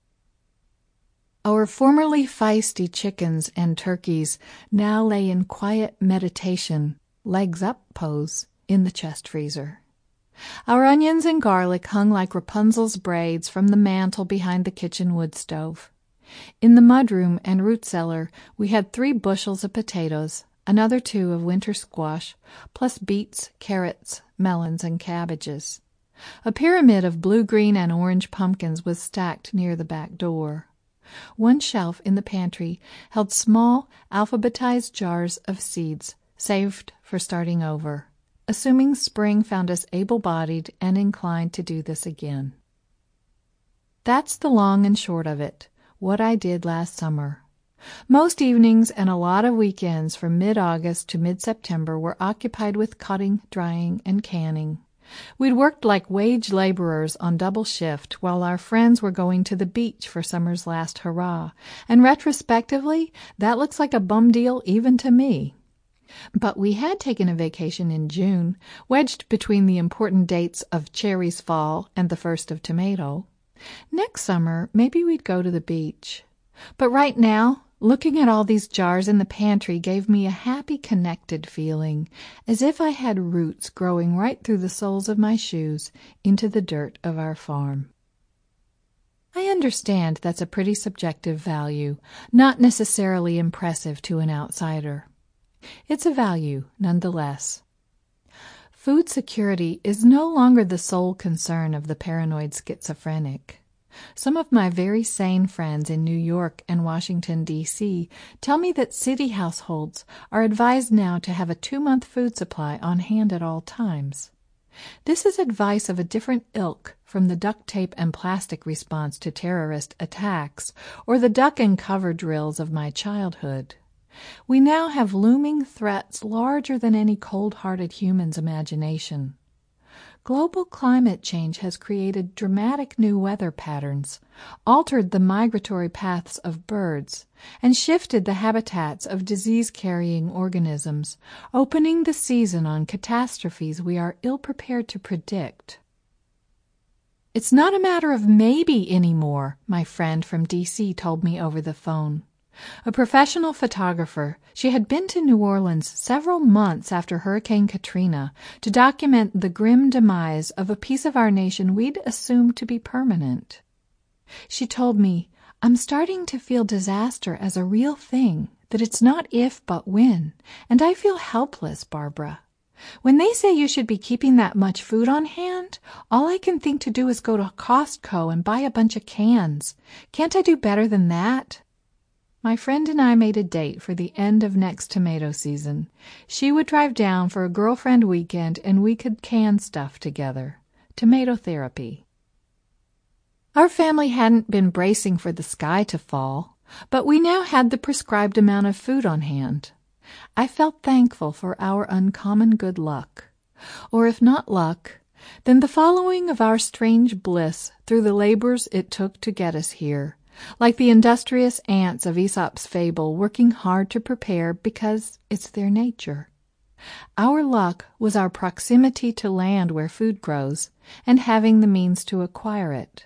Our formerly feisty chickens and turkeys now lay in quiet meditation, legs up pose, in the chest freezer. Our onions and garlic hung like Rapunzel's braids from the mantel behind the kitchen wood stove. In the mudroom and root cellar, we had three bushels of potatoes, another two of winter squash, plus beets, carrots, melons, and cabbages. A pyramid of blue, green, and orange pumpkins was stacked near the back door. One shelf in the pantry held small, alphabetized jars of seeds, saved for starting over, assuming spring found us able-bodied and inclined to do this again. That's the long and short of it, what I did last summer. Most evenings and a lot of weekends from mid-August to mid-September were occupied with cutting, drying, and canning. We'd worked like wage laborers on double shift while our friends were going to the beach for summer's last hurrah, and retrospectively, that looks like a bum deal even to me. But we had taken a vacation in June, wedged between the important dates of Cherry's fall and the first of Tomato. Next summer, maybe we'd go to the beach. But right now, looking at all these jars in the pantry gave me a happy, connected feeling, as if I had roots growing right through the soles of my shoes into the dirt of our farm. I understand that's a pretty subjective value, not necessarily impressive to an outsider. It's a value, nonetheless. Food security is no longer the sole concern of the paranoid schizophrenic. Some of my very sane friends in New York and Washington, D C tell me that city households are advised now to have a two-month food supply on hand at all times. This is advice of a different ilk from the duct tape and plastic response to terrorist attacks or the duck and cover drills of my childhood. We now have looming threats larger than any cold-hearted human's imagination. Global climate change has created dramatic new weather patterns, altered the migratory paths of birds, and shifted the habitats of disease-carrying organisms, opening the season on catastrophes we are ill-prepared to predict. It's not a matter of maybe anymore, my friend from D C told me over the phone. A professional photographer, she had been to New Orleans several months after Hurricane Katrina to document the grim demise of a piece of our nation we'd assumed to be permanent. She told me, "I'm starting to feel disaster as a real thing, that it's not if but when, and I feel helpless, Barbara. When they say you should be keeping that much food on hand, all I can think to do is go to Costco and buy a bunch of cans. Can't I do better than that?" My friend and I made a date for the end of next tomato season. She would drive down for a girlfriend weekend and we could can stuff together. Tomato therapy. Our family hadn't been bracing for the sky to fall, but we now had the prescribed amount of food on hand. I felt thankful for our uncommon good luck. Or if not luck, then the following of our strange bliss through the labors it took to get us here. Like the industrious ants of Aesop's fable working hard to prepare because it's their nature. Our luck was our proximity to land where food grows and having the means to acquire it.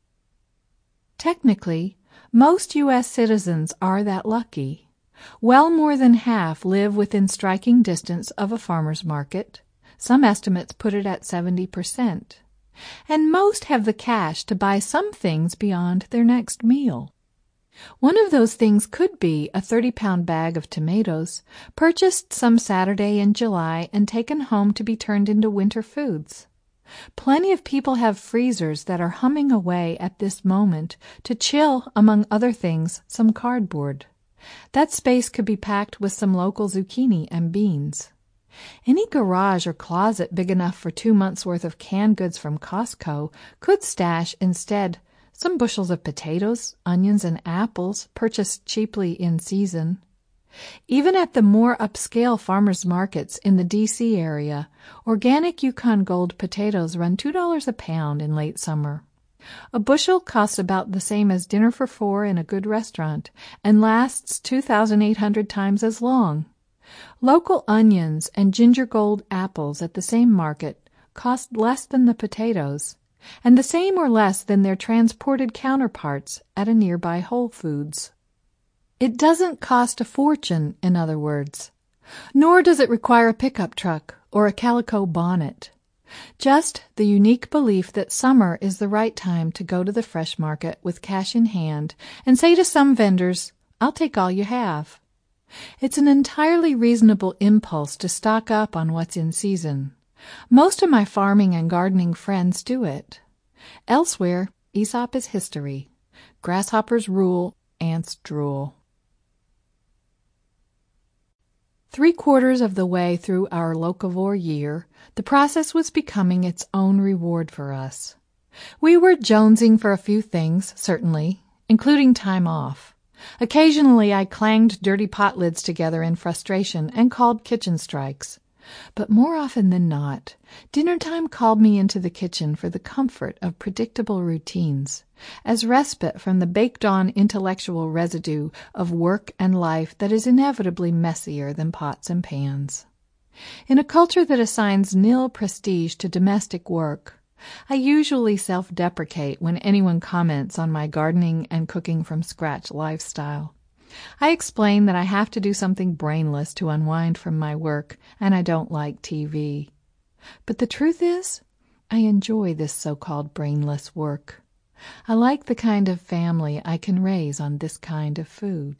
Technically, most U S citizens are that lucky. Well more than half live within striking distance of a farmer's market. Some estimates put it at seventy percent. and most have the cash to buy some things beyond their next meal. One of those things could be a thirty-pound bag of tomatoes, purchased some Saturday in July and taken home to be turned into winter foods. Plenty of people have freezers that are humming away at this moment to chill, among other things, some cardboard. That space could be packed with some local zucchini and beans. Any garage or closet big enough for two months' worth of canned goods from Costco could stash instead some bushels of potatoes, onions, and apples purchased cheaply in season. Even at the more upscale farmers markets in the D C area, organic Yukon Gold potatoes run two dollars a pound in late summer. A bushel costs about the same as dinner for four in a good restaurant and lasts two thousand eight hundred times as long. Local onions and ginger gold apples at the same market cost less than the potatoes, and the same or less than their transported counterparts at a nearby Whole Foods. It doesn't cost a fortune, in other words, nor does it require a pickup truck or a calico bonnet. Just the unique belief that summer is the right time to go to the fresh market with cash in hand and say to some vendors, "I'll take all you have." It's an entirely reasonable impulse to stock up on what's in season. Most of my farming and gardening friends do it. Elsewhere, Aesop is history. Grasshoppers rule, ants drool. Three quarters of the way through our locavore year, the process was becoming its own reward for us. We were jonesing for a few things, certainly, including time off. Occasionally I clanged dirty pot lids together in frustration and called kitchen strikes. But more often than not, dinner time called me into the kitchen for the comfort of predictable routines, as respite from the baked-on intellectual residue of work and life that is inevitably messier than pots and pans. In a culture that assigns nil prestige to domestic work, I usually self-deprecate when anyone comments on my gardening and cooking from scratch lifestyle. I explain that I have to do something brainless to unwind from my work, and I don't like T V. But the truth is, I enjoy this so-called brainless work. I like the kind of family I can raise on this kind of food.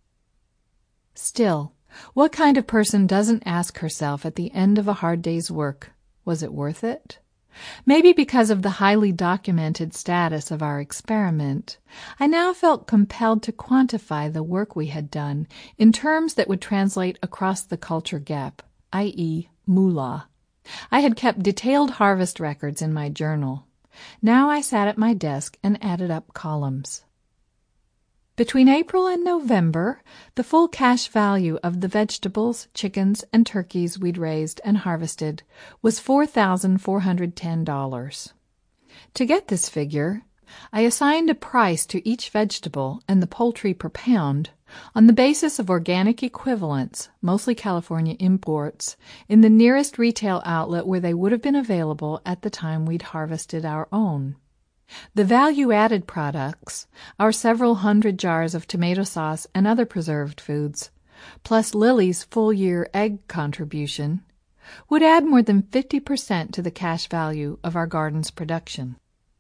Still, what kind of person doesn't ask herself at the end of a hard day's work, was it worth it? Maybe because of the highly documented status of our experiment, I now felt compelled to quantify the work we had done in terms that would translate across the culture gap, that is, moolah. I had kept detailed harvest records in my journal. Now I sat at my desk and added up columns. Between April and November, the full cash value of the vegetables, chickens, and turkeys we'd raised and harvested was four thousand four hundred ten dollars. To get this figure, I assigned a price to each vegetable and the poultry per pound on the basis of organic equivalents, mostly California imports, in the nearest retail outlet where they would have been available at the time we'd harvested our own. The value-added products, our several hundred jars of tomato sauce and other preserved foods, plus Lily's full-year egg contribution, would add more than fifty percent to the cash value of our garden's production.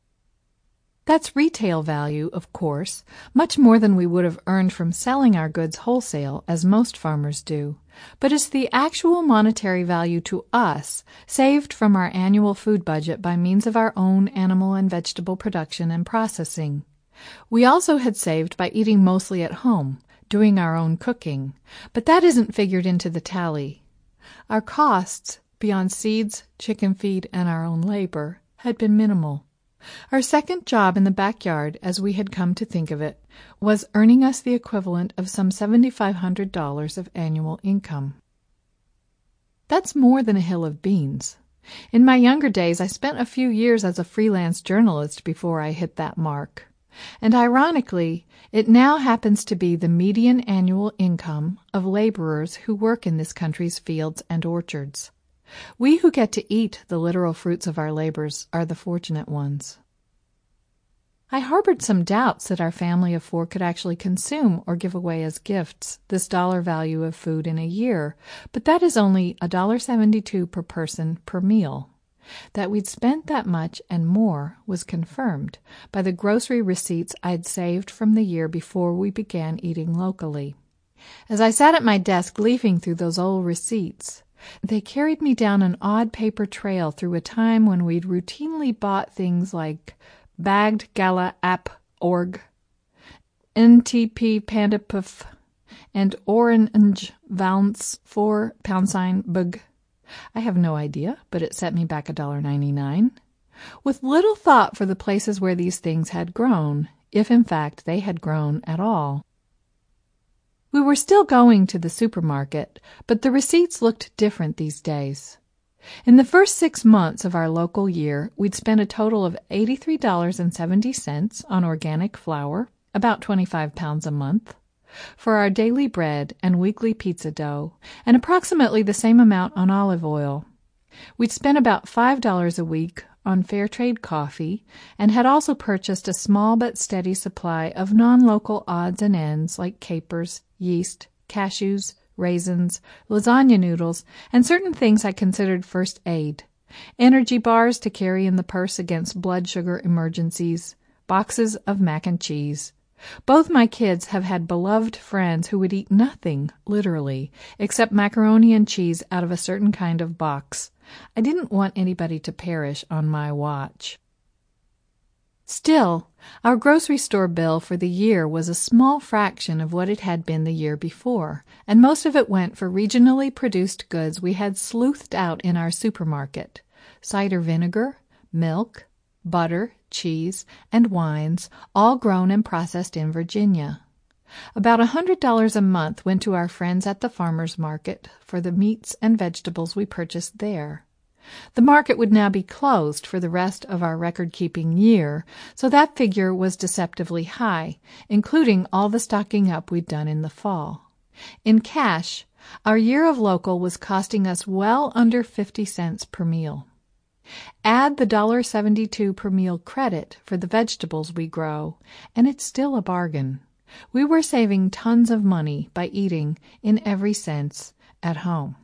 That's retail value, of course, much more than we would have earned from selling our goods wholesale, as most farmers do, but it's the actual monetary value to us saved from our annual food budget by means of our own animal and vegetable production and processing. We also had saved by eating mostly at home, doing our own cooking, but that isn't figured into the tally. Our costs, beyond seeds, chicken feed, and our own labor, had been minimal. Our second job in the backyard, as we had come to think of it, was earning us the equivalent of some seven thousand five hundred dollars of annual income. That's more than a hill of beans. In my younger days, I spent a few years as a freelance journalist before I hit that mark. And ironically, it now happens to be the median annual income of laborers who work in this country's fields and orchards. We who get to eat the literal fruits of our labors are the fortunate ones. I harbored some doubts that our family of four could actually consume or give away as gifts this dollar value of food in a year, but that is only one dollar seventy-two per person per meal. That we'd spent that much and more was confirmed by the grocery receipts I'd saved from the year before we began eating locally. As I sat at my desk leafing through those old receipts, they carried me down an odd paper trail through a time when we'd routinely bought things like bagged gala app org, N T P panda puff, and orange valance four pound sign bug. I have no idea, but it set me back a dollar ninety-nine, with little thought for the places where these things had grown, if in fact they had grown at all. We were still going to the supermarket, but the receipts looked different these days. In the first six months of our local year, we'd spent a total of eighty-three dollars and seventy cents on organic flour, about twenty-five pounds a month, for our daily bread and weekly pizza dough, and approximately the same amount on olive oil. We'd spent about five dollars a week on fair trade coffee, and had also purchased a small but steady supply of non-local odds and ends like capers, yeast, cashews, raisins, lasagna noodles, and certain things I considered first aid, energy bars to carry in the purse against blood sugar emergencies, boxes of mac and cheese. Both my kids have had beloved friends who would eat nothing, literally, except macaroni and cheese out of a certain kind of box. I didn't want anybody to perish on my watch. Still, our grocery store bill for the year was a small fraction of what it had been the year before, and most of it went for regionally produced goods we had sleuthed out in our supermarket: cider vinegar, milk, butter, cheese, and wines, all grown and processed in Virginia. About a hundred dollars a month went to our friends at the farmers market for the meats and vegetables we purchased there. The market would now be closed for the rest of our record-keeping year, so that figure was deceptively high, including all the stocking up we'd done in the fall. In cash, our year of local was costing us well under fifty cents per meal. Add the one dollar seventy-two per meal credit for the vegetables we grow, and it's still a bargain. We were saving tons of money by eating, in every sense, at home.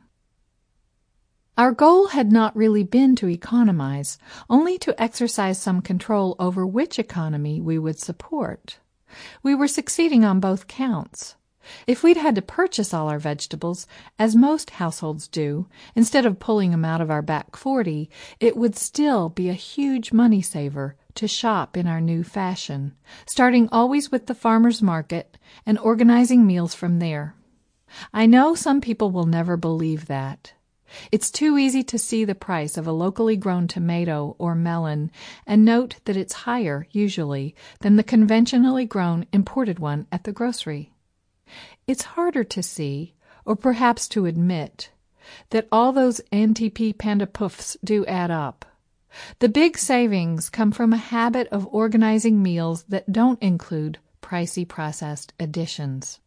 Our goal had not really been to economize, only to exercise some control over which economy we would support. We were succeeding on both counts. If we'd had to purchase all our vegetables, as most households do, instead of pulling them out of our back forty, it would still be a huge money saver to shop in our new fashion, starting always with the farmer's market and organizing meals from there. I know some people will never believe that. It's too easy to see the price of a locally grown tomato or melon and note that it's higher, usually, than the conventionally grown imported one at the grocery. It's harder to see, or perhaps to admit, that all those N T P panda puffs do add up. The big savings come from a habit of organizing meals that don't include pricey processed additions.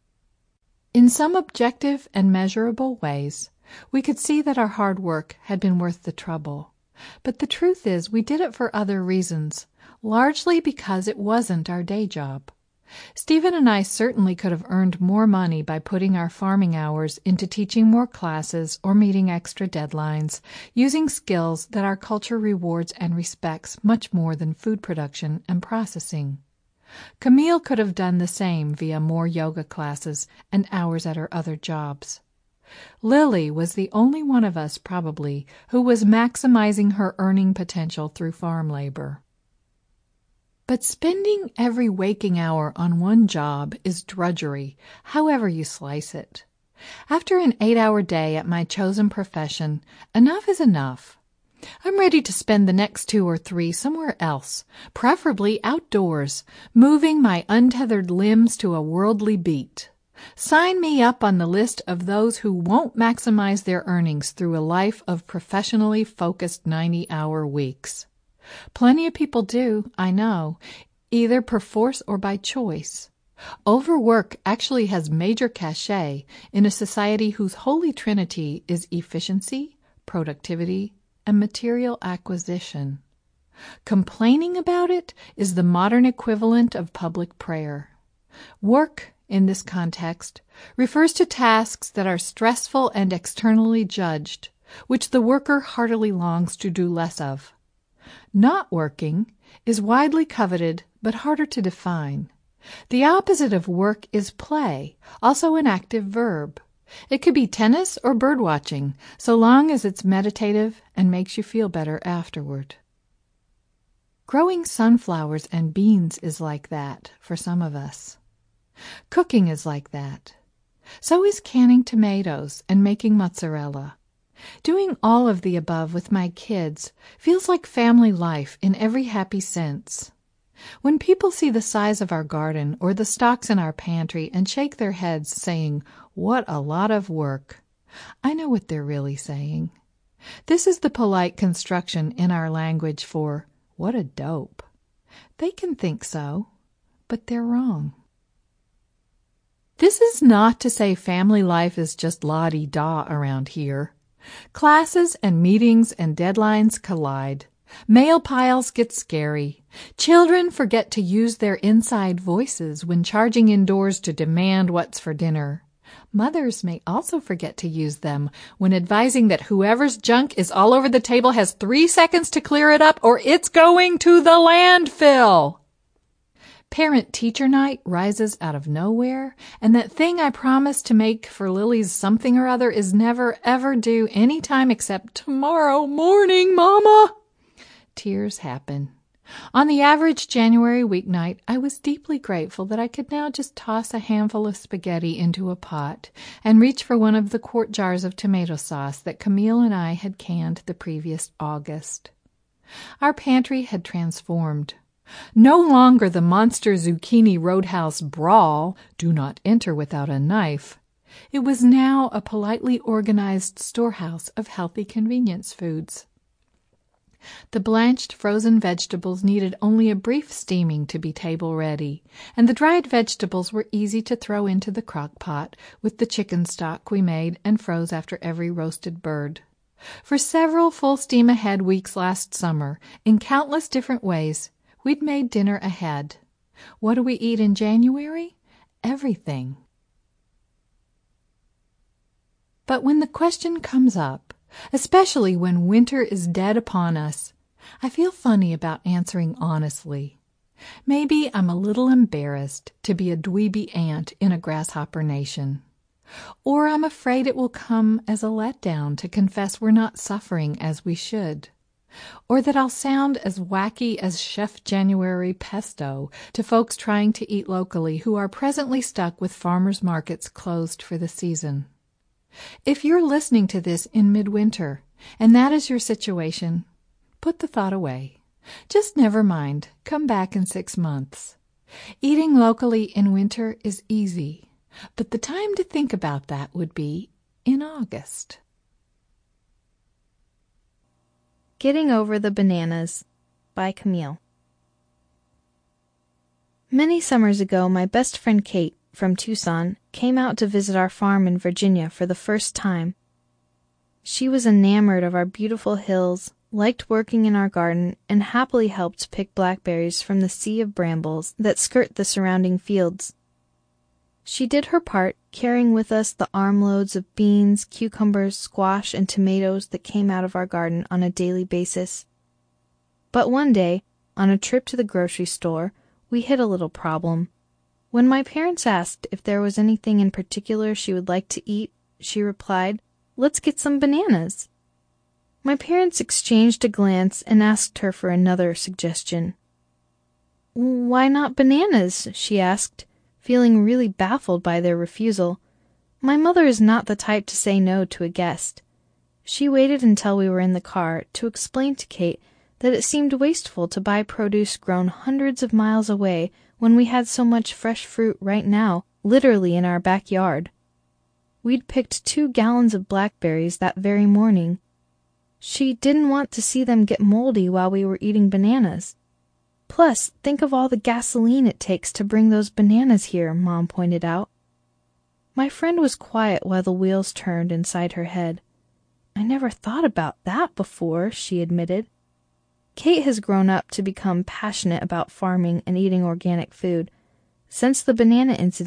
In some objective and measurable ways, we could see that our hard work had been worth the trouble. But the truth is we did it for other reasons, largely because it wasn't our day job. Stephen and I certainly could have earned more money by putting our farming hours into teaching more classes or meeting extra deadlines, using skills that our culture rewards and respects much more than food production and processing. Camille could have done the same via more yoga classes and hours at her other jobs. Lily was the only one of us, probably, who was maximizing her earning potential through farm labor. But spending every waking hour on one job is drudgery, however you slice it. After an eight-hour day at my chosen profession, enough is enough. I'm ready to spend the next two or three somewhere else, preferably outdoors, moving my untethered limbs to a worldly beat. Sign me up on the list of those who won't maximize their earnings through a life of professionally focused ninety-hour weeks. Plenty of people do, I know, either perforce or by choice. Overwork actually has major cachet in a society whose holy trinity is efficiency, productivity, and material acquisition. Complaining about it is the modern equivalent of public prayer. Work, in this context, refers to tasks that are stressful and externally judged, which the worker heartily longs to do less of. Not working is widely coveted but harder to define. The opposite of work is play, also an active verb. It could be tennis or birdwatching, so long as it's meditative and makes you feel better afterward. Growing sunflowers and beans is like that for some of us. Cooking is like that. So is canning tomatoes and making mozzarella. Doing all of the above with my kids feels like family life in every happy sense. When people see the size of our garden or the stocks in our pantry and shake their heads saying, "What a lot of work," I know what they're really saying. This is the polite construction in our language for, "What a dope." They can think so, but they're wrong. This is not to say family life is just la-di-da around here. Classes and meetings and deadlines collide. Mail piles get scary. Children forget to use their inside voices when charging indoors to demand what's for dinner. Mothers may also forget to use them when advising that whoever's junk is all over the table has three seconds to clear it up or it's going to the landfill. Parent-teacher night rises out of nowhere, and that thing I promised to make for Lily's something or other is never, ever due any time except tomorrow morning, Mama. Tears happen. On the average January weeknight, I was deeply grateful that I could now just toss a handful of spaghetti into a pot and reach for one of the quart jars of tomato sauce that Camille and I had canned the previous August. Our pantry had transformed. No longer the monster zucchini roadhouse brawl, do not enter without a knife. It was now a politely organized storehouse of healthy convenience foods. The blanched frozen vegetables needed only a brief steaming to be table-ready, and the dried vegetables were easy to throw into the crock-pot with the chicken stock we made and froze after every roasted bird. For several full-steam-ahead weeks last summer, in countless different ways, we'd made dinner ahead. What do we eat in January? Everything. But when the question comes up, especially when winter is dead upon us, I feel funny about answering honestly. Maybe I'm a little embarrassed to be a dweeby ant in a grasshopper nation. Or I'm afraid it will come as a letdown to confess we're not suffering as we should. Or that I'll sound as wacky as Chef January pesto to folks trying to eat locally who are presently stuck with farmers' markets closed for the season. If you're listening to this in midwinter, and that is your situation, put the thought away. Just never mind. Come back in six months. Eating locally in winter is easy, but the time to think about that would be in August. Getting Over the Bananas by Camille. Many summers ago, my best friend Kate, from Tucson, came out to visit our farm in Virginia for the first time. She was enamored of our beautiful hills, liked working in our garden, and happily helped pick blackberries from the sea of brambles that skirt the surrounding fields. She did her part, carrying with us the armloads of beans, cucumbers, squash, and tomatoes that came out of our garden on a daily basis. But one day, on a trip to the grocery store, we hit a little problem. When my parents asked if there was anything in particular she would like to eat, she replied, "Let's get some bananas." My parents exchanged a glance and asked her for another suggestion. "Why not bananas?" she asked, feeling really baffled by their refusal. My mother is not the type to say no to a guest. She waited until we were in the car to explain to Kate that it seemed wasteful to buy produce grown hundreds of miles away when we had so much fresh fruit right now, literally in our backyard. We'd picked two gallons of blackberries that very morning. She didn't want to see them get moldy while we were eating bananas. Plus, think of all the gasoline it takes to bring those bananas here, Mom pointed out. My friend was quiet while the wheels turned inside her head. I never thought about that before, she admitted. Kate has grown up to become passionate about farming and eating organic food. Since the banana incident,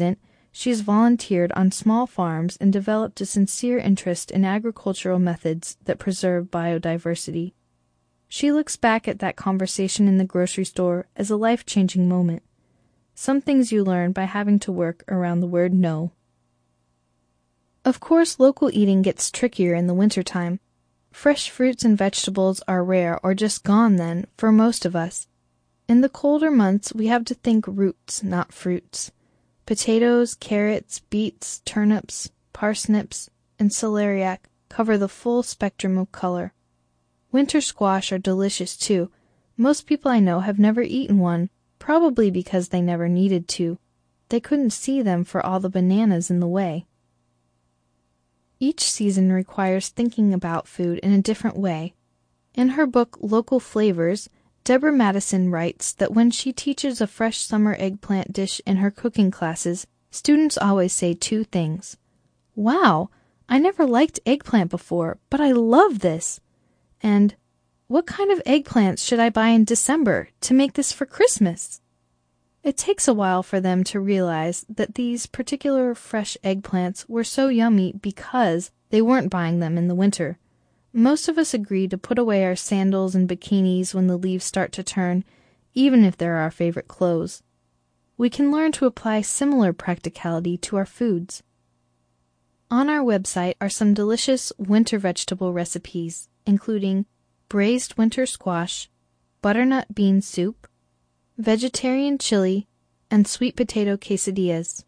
she has volunteered on small farms and developed a sincere interest in agricultural methods that preserve biodiversity. She looks back at that conversation in the grocery store as a life-changing moment. Some things you learn by having to work around the word no. Of course, local eating gets trickier in the wintertime. Fresh fruits and vegetables are rare or just gone then for most of us. In the colder months, we have to think roots, not fruits. Potatoes, carrots, beets, turnips, parsnips, and celeriac cover the full spectrum of color. Winter squash are delicious too. Most people I know have never eaten one, probably because they never needed to. They couldn't see them for all the bananas in the way. Each season requires thinking about food in a different way. In her book Local Flavors, Deborah Madison writes that when she teaches a fresh summer eggplant dish in her cooking classes, students always say two things. Wow, I never liked eggplant before, but I love this. And, what kind of eggplants should I buy in December to make this for Christmas? It takes a while for them to realize that these particular fresh eggplants were so yummy because they weren't buying them in the winter. Most of us agree to put away our sandals and bikinis when the leaves start to turn, even if they're our favorite clothes. We can learn to apply similar practicality to our foods. On our website are some delicious winter vegetable recipes, including braised winter squash, butternut bean soup, vegetarian chili, and sweet potato quesadillas.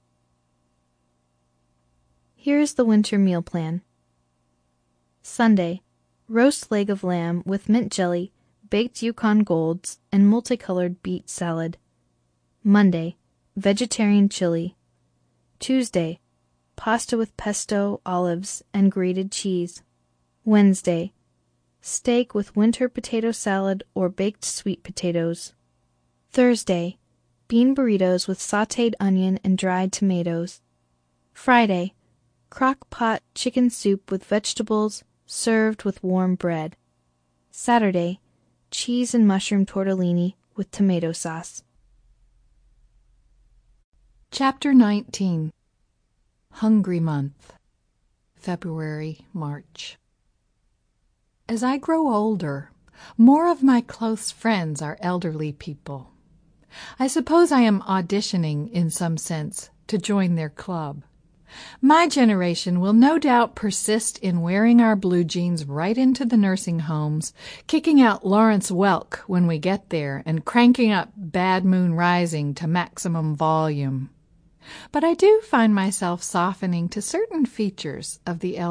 Here is the winter meal plan. Sunday, roast leg of lamb with mint jelly, baked Yukon Golds, and multicolored beet salad. Monday, vegetarian chili. Tuesday, pasta with pesto, olives, and grated cheese. Wednesday, steak with winter potato salad or baked sweet potatoes. Thursday, bean burritos with sautéed onion and dried tomatoes. Friday, crock pot chicken soup with vegetables served with warm bread. Saturday, cheese and mushroom tortellini with tomato sauce. Chapter nineteen. Hungry Month. February, March. As I grow older, more of my close friends are elderly people. I suppose I am auditioning, in some sense, to join their club. My generation will no doubt persist in wearing our blue jeans right into the nursing homes, kicking out Lawrence Welk when we get there, and cranking up Bad Moon Rising to maximum volume. But I do find myself softening to certain features of the